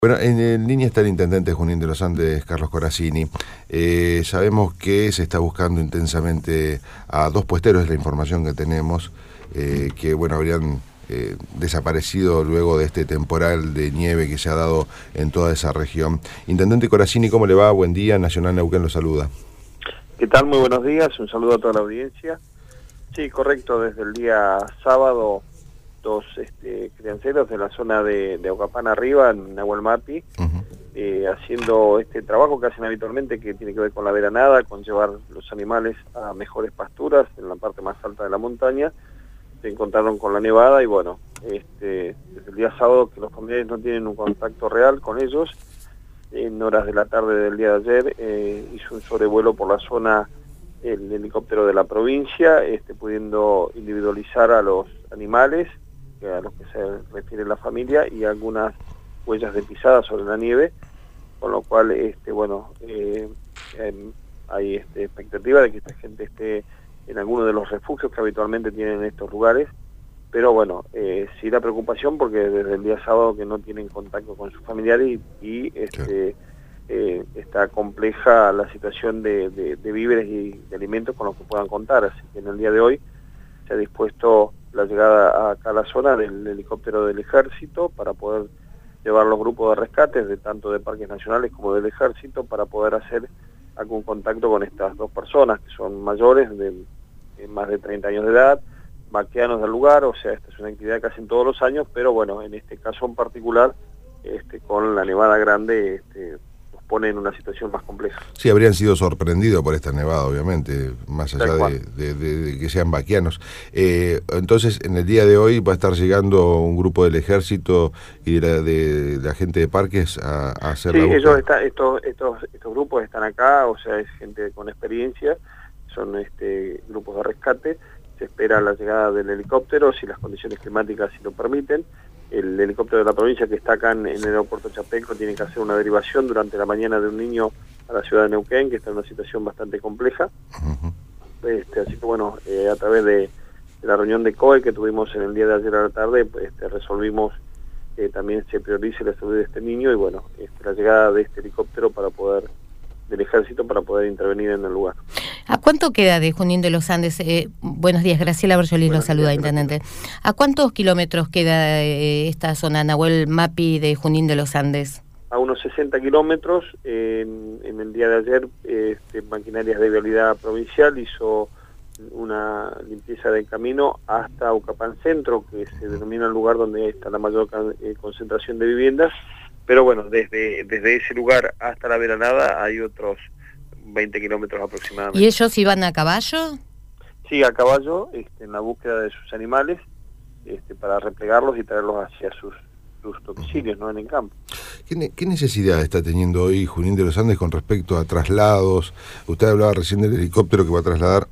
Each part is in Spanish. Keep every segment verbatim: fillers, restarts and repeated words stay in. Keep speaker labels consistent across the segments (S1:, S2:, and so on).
S1: Bueno, en, en línea está el intendente Junín de los Andes, Carlos Corazzini. Eh, sabemos que se está buscando intensamente a dos puesteros, es la información que tenemos, eh, que bueno habrían eh, desaparecido luego de este temporal de nieve que se ha dado en toda esa región. Intendente Corazzini, ¿cómo le va? Buen día, Nacional Neuquén lo saluda.
S2: ¿Qué tal? Muy buenos días, un saludo a toda la audiencia. Sí, correcto, desde el día sábado, dos este, crianceros de la zona de, de Aucapán arriba, en Nahuel Mapi, uh-huh. eh, haciendo este trabajo que hacen habitualmente, que tiene que ver con la veranada, con llevar los animales a mejores pasturas en la parte más alta de la montaña. Se encontraron con la nevada y bueno, este, desde el día sábado que los familiares no tienen un contacto real con ellos, en horas de la tarde del día de ayer eh, hizo un sobrevuelo por la zona el helicóptero de la provincia, este, pudiendo individualizar a los animales, a los que se refiere la familia, y algunas huellas de pisada sobre la nieve, con lo cual este, bueno, eh, eh, hay este, expectativa de que esta gente esté en alguno de los refugios que habitualmente tienen en estos lugares, pero bueno, eh, sí la preocupación porque desde el día sábado que no tienen contacto con sus familiares y, y este, eh, está compleja la situación de, de, de víveres y de alimentos con los que puedan contar, así que en el día de hoy se ha dispuesto la llegada acá a la zona del helicóptero del Ejército para poder llevar los grupos de rescates de tanto de parques nacionales como del Ejército para poder hacer algún contacto con estas dos personas que son mayores de, de más de treinta años de edad, vaqueanos del lugar, o sea, esta es una actividad que hacen todos los años, pero bueno, en este caso en particular, este, con la nevada grande, este, nos pone en una situación más compleja.
S1: Sí, habrían sido sorprendidos por esta nevada, obviamente, más allá de, de, de, de que sean vaqueanos. Eh, entonces, en el día de hoy va a estar llegando un grupo del Ejército y de la, de, de la gente de parques a, a hacer
S2: sí,
S1: la búsqueda.
S2: ellos están, estos, estos, estos grupos están acá, o sea, es gente con experiencia, son este, grupos de rescate. Se espera la llegada del helicóptero, si las condiciones climáticas sí lo permiten. El helicóptero de la provincia que está acá en, en el aeropuerto Chapecó tiene que hacer una derivación durante la mañana de un niño a la ciudad de Neuquén, que está en una situación bastante compleja. Uh-huh. este, así que bueno, eh, a través de, de la reunión de C O E que tuvimos en el día de ayer a la tarde, este, resolvimos que también se priorice la salud de este niño y bueno, este, la llegada de este helicóptero para poder del Ejército para poder intervenir en el lugar.
S3: ¿A cuánto queda de Junín de los Andes? Eh, buenos días, Graciela Berjolis lo saluda, intendente. ¿A cuántos kilómetros queda eh, esta zona, Nahuel Mapi, de Junín de los Andes?
S2: A unos sesenta kilómetros. Eh, en, en el día de ayer, eh, este, Maquinarias de Vialidad Provincial hizo una limpieza del camino hasta Aucapán Centro, que se denomina el lugar donde está la mayor eh, concentración de viviendas. Pero bueno, desde, desde ese lugar hasta la veranada hay otros veinte kilómetros aproximadamente.
S3: ¿Y ellos iban a caballo?
S2: Sí, a caballo, este, en la búsqueda de sus animales, este, para replegarlos y traerlos hacia sus, sus domicilios, ¿no? En el campo.
S1: ¿Qué, ¿Qué necesidad está teniendo hoy Junín de los Andes con respecto a traslados? Usted hablaba recién del helicóptero que va a trasladar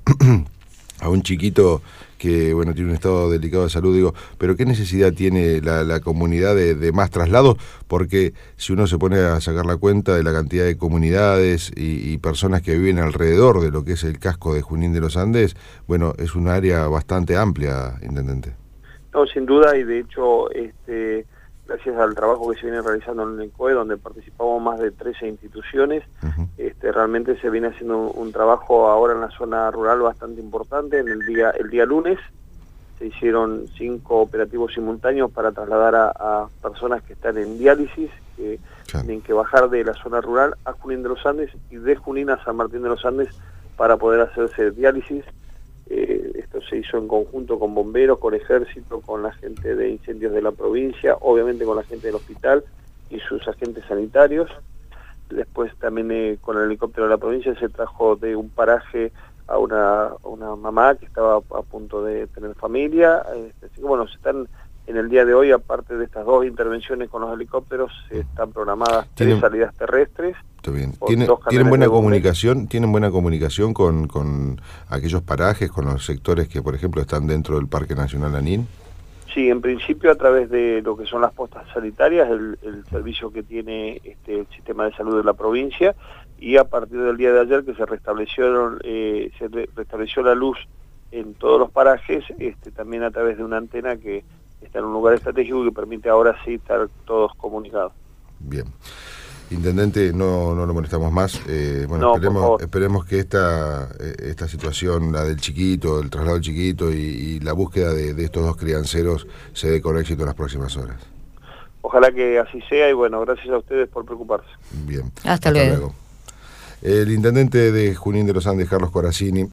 S1: a un chiquito que bueno tiene un estado delicado de salud, digo, pero ¿qué necesidad tiene la, la comunidad de, de más traslados? Porque si uno se pone a sacar la cuenta de la cantidad de comunidades y, y personas que viven alrededor de lo que es el casco de Junín de los Andes, bueno, es un área bastante amplia, intendente.
S2: No, sin duda, y de hecho, este, gracias al trabajo que se viene realizando en el C O E, donde participamos más de trece instituciones, uh-huh. este, realmente se viene haciendo un, un trabajo ahora en la zona rural bastante importante. En el día el día lunes se hicieron cinco operativos simultáneos para trasladar a, a personas que están en diálisis, que claro. tienen que bajar de la zona rural a Junín de los Andes y de Junín a San Martín de los Andes para poder hacerse diálisis. Eh, esto se hizo en conjunto con bomberos, con ejército, con la gente de incendios de la provincia, obviamente con la gente del hospital y sus agentes sanitarios. Después también eh, con el helicóptero de la provincia se trajo de un paraje a una, a una mamá que estaba a punto de tener familia. Este, así que bueno, se están en el día de hoy, aparte de estas dos intervenciones con los helicópteros, se están programadas tres salidas terrestres.
S1: Está bien. ¿Tiene, ¿Tienen buena comunicación? ¿Tienen buena comunicación con, con aquellos parajes, con los sectores que, por ejemplo, están dentro del Parque Nacional Lanín?
S2: Sí, en principio a través de lo que son las postas sanitarias, el, el servicio que tiene este, el sistema de salud de la provincia, y a partir del día de ayer que se restablecieron, eh, se re restableció la luz en todos los parajes, este, también a través de una antena que está en un lugar estratégico que permite ahora sí estar todos comunicados.
S1: Bien. Intendente, no, no lo molestamos más. Eh, bueno,
S2: No,
S1: esperemos, esperemos que esta, esta situación, la del chiquito, el traslado del chiquito y, y la búsqueda de, de estos dos crianceros se dé con éxito en las próximas horas.
S2: Ojalá que así sea y bueno, gracias a ustedes por preocuparse.
S1: Bien.
S3: Hasta, Hasta luego. luego.
S1: El intendente de Junín de los Andes, Carlos Corazzini.